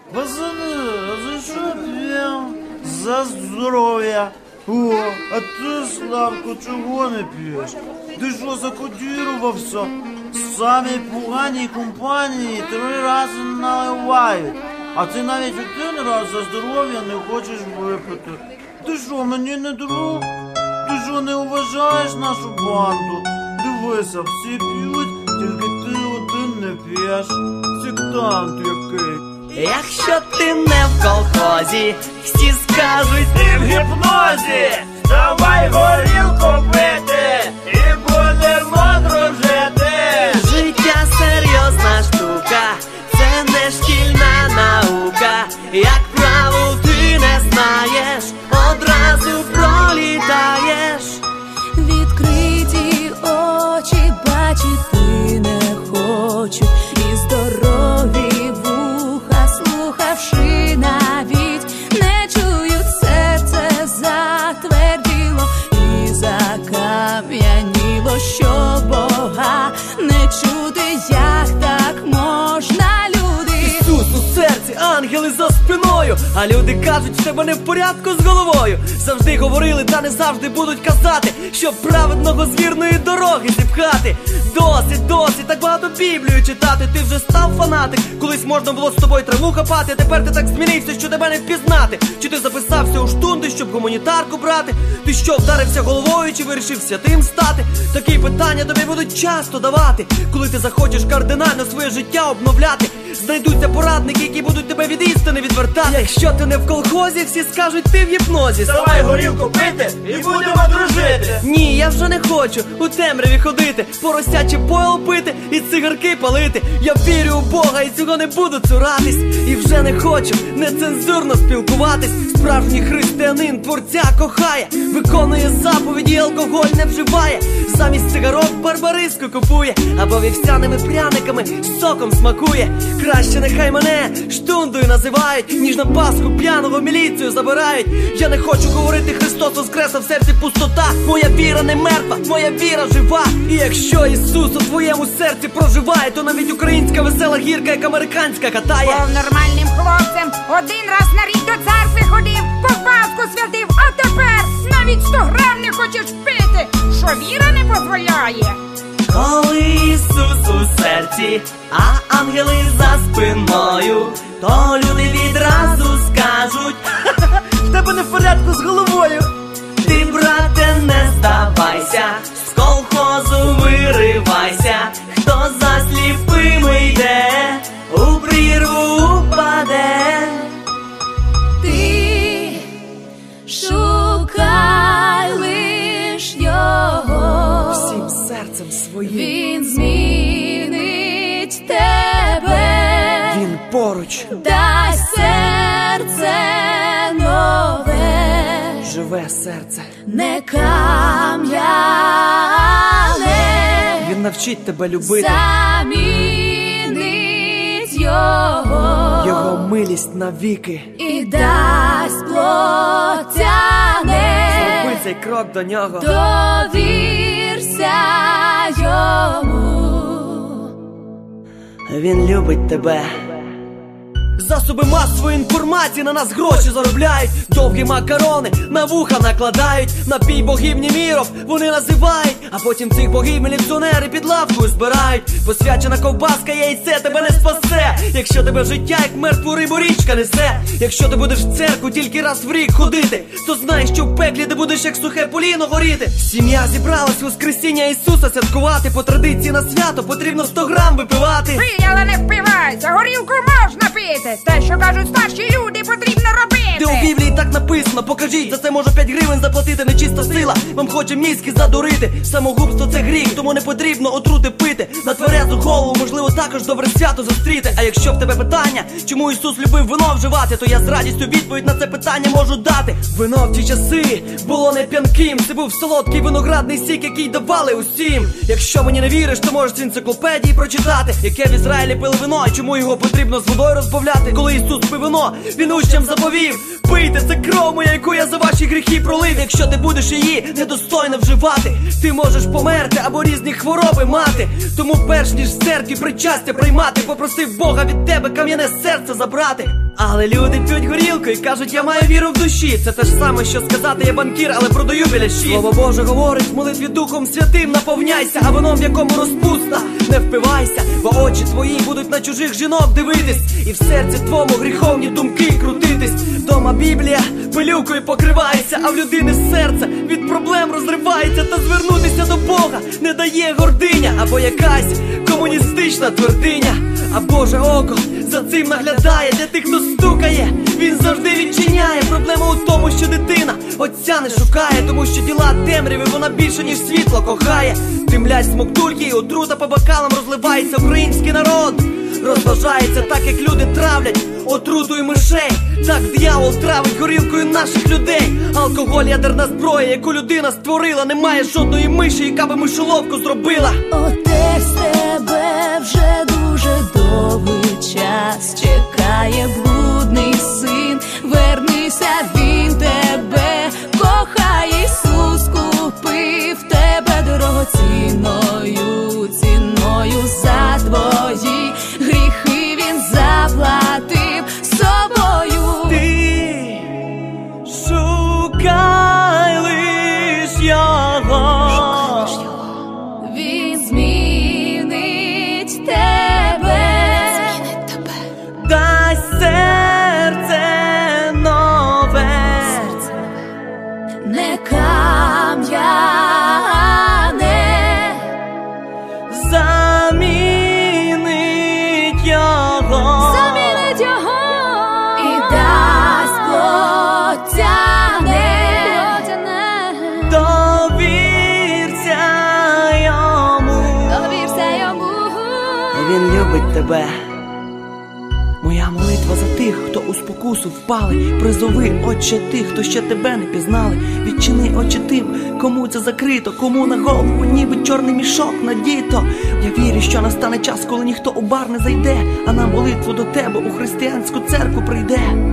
Пацаны, а за что пьем? За здоровье. О, а ты, Славко, чого не п'єш? Ти що, закодірувався? Самі погані компанії 3 рази наливають. А ти навіть 1 раз за здоров'я не хочеш випити. Ти що, мені не друг? Ти що, не вважаєш нашу банду? Дивися, всі п'ють, тільки ти один не п'єш. Сектант який. Якщо ти не в колхозі, всі скажуть, ти в гіпнозі. Давай горілку пити і будемо дружити. Життя серйозна штука, це не шкільна наука. Як правил ти не знаєш, одразу пролітаєш. Відкриті очі бачити не хочуть, і здорові вуха, слухавши навіть, не чують, серце затверділо і закам'яніло, що Бога не чути, як так можна, люди. Ісус у серці, ангели за спиною, а люди кажуть, в тебе не в порядку з головою. Завжди говорили, та не завжди будуть казати, щоб праведного з вірної дороги зіпхати. Досить, так багато Біблію читати. Ти вже став фанатик, колись можна було з тобою траву хапати. Тепер ти так змінився, що тебе не впізнати. Чи ти записався у штунди, щоб гуманітарку брати? Ти що, вдарився головою, чи вирішив святим стати? Такі питання тобі будуть часто давати, коли ти захочеш кардинально своє життя обновляти. Знайдуться порадники, які будуть тебе від істини відвертати. Якщо ти не в колхозі, всі скажуть, ти в гіпнозі. Давай горілку пити і будемо дружити. Ні, я вже не хочу у темряві ходити, поросяче пойло пити і цигарки палити. Я вірю у Бога і цього не буду цуратись. І вже не хочу нецензурно спілкуватись. Справжній християнин творця кохає, виконує заповіді, алкоголь не вживає. Замість цигарок барбариску купує, або вівсяними пряниками соком смакує. Краще нехай мене штундою називають, ніж на Пасху п'яного міліцію забирають. Я не хочу говорити Христос воскрес, а в серці пустота. Моя віра не мертва, моя віра жива. І якщо Ісус у твоєму серці проживає, то навіть українська весела гірка, як американська, катає. Був нормальним хлопцем, 1 раз на рік до церкви ходив, ковбаску святив, а тепер навіть 100 грам не хочеш пити. Що віра не дозволяє? Коли Ісус у серці, а ангели за спиною, то люди відразу скажуть, в тебе не в порядку з головою. Ти, брате, не здавайся, з колхозу виривайся. Хто за сліпими йде, у прірву упаде. Ти шукай лиш його, Всім серцем своїм він змінить тебе, він поруч, дасть серце нове, живе серце, не кам'яне, він навчить тебе любити, замінить його, його милість навіки. і дасть плотяне. Зроби цей крок до нього. Довірся йому. Він любить тебе. Засоби масової інформації на нас гроші заробляють. Довгі макарони на вуха накладають. Напій богів Німіров вони називають, а потім цих богів міліціонери під лавкою збирають. Посвячена ковбаска, яйце тебе не спасе, якщо тебе життя як мертву рибу річка несе. Якщо ти будеш в церкву тільки раз в рік ходити, то знай, що в пеклі ти будеш як сухе поліно горіти. Сім'я зібралась воскресіння Ісуса святкувати. По традиції на свято потрібно 100 грам випивати. Пий, але не впивайся, горілку можна пити. Те, що кажуть старші люди, потрібно робити. Де у Біблії так написано, покажіть, за це можу 5 гривень заплатити. Нечиста сила вам хоче мізки задурити. Самогубство це гріх, тому не потрібно отрути пити. На тверезу голову можливо також добре свято зустріти. А якщо в тебе питання, чому Ісус любив вино вживати, то я з радістю відповідь на це питання можу дати. Вино в ті часи було не п'янким, це був солодкий виноградний сік, який давали усім. Якщо мені не віриш, то можеш з енциклопедії прочитати, яке в Ізраїлі пили вино і чому його потрібно з водою розбавляти. Коли Ісус пив вино, він учням заповів: пийте, це кров моя, яку я за ваші гріхи пролив. Якщо ти будеш її недостойно вживати, ти можеш померти або різні хвороби мати. Тому перш ніж в церкві причастя приймати, попросив Бога від тебе кам'яне серце забрати. Але люди п'ють горілку і кажуть, я маю віру в душі. Це те ж саме, що сказати, я банкір, але продаю біляші. Слово Боже говорить, в молитві Духом Святим наповняйся, а вином, в якому розпуста, не впивайся. Бо очі твої будуть на чужих жінок дивитись, і в серці твому гріховні думки крутитись. Вдома Біблія пилюкою покривається, а в людини серце від проблем розривається. Та звернутися до Бога не дає гординя, або якась комуністична твердиня. А Боже око за цим наглядає, для тих, хто стукає, він завжди відчиняє. Проблема у тому, що дитина отця не шукає, тому що діла темряви вона більше, ніж світло кохає. Димлять смоктульки і отрута по бокалам розливається. Український народ розважається так, як люди травлять отрутою мишей. Так диявол травить горілкою наших людей. Алкоголь — ядерна зброя, яку людина створила. Немає жодної миші, яка би мишоловку зробила. Отець тебе вже дуже довгий час чекає блудний син. Вернися, він тебе кохає. Ісус купив тебе дорогоцінною ціною. За твої гріхи він заплатив собою. Ти шукай лиш його, Він змінить тебе. дай серце нове, Не кам'яне. замінить його, Замінить його і дасть плотяне. довірся йому. Довірся йому. Він любить тебе. Моя молитва за тих, хто у спокусу впали. Призови, Отче, тих, хто ще тебе не пізнали. Відчини, Отче, тим, кому це закрито, кому на голову ніби чорний мішок надіто. Я вірю, що настане час, коли ніхто у бар не зайде, а на молитву до тебе у християнську церкву прийде.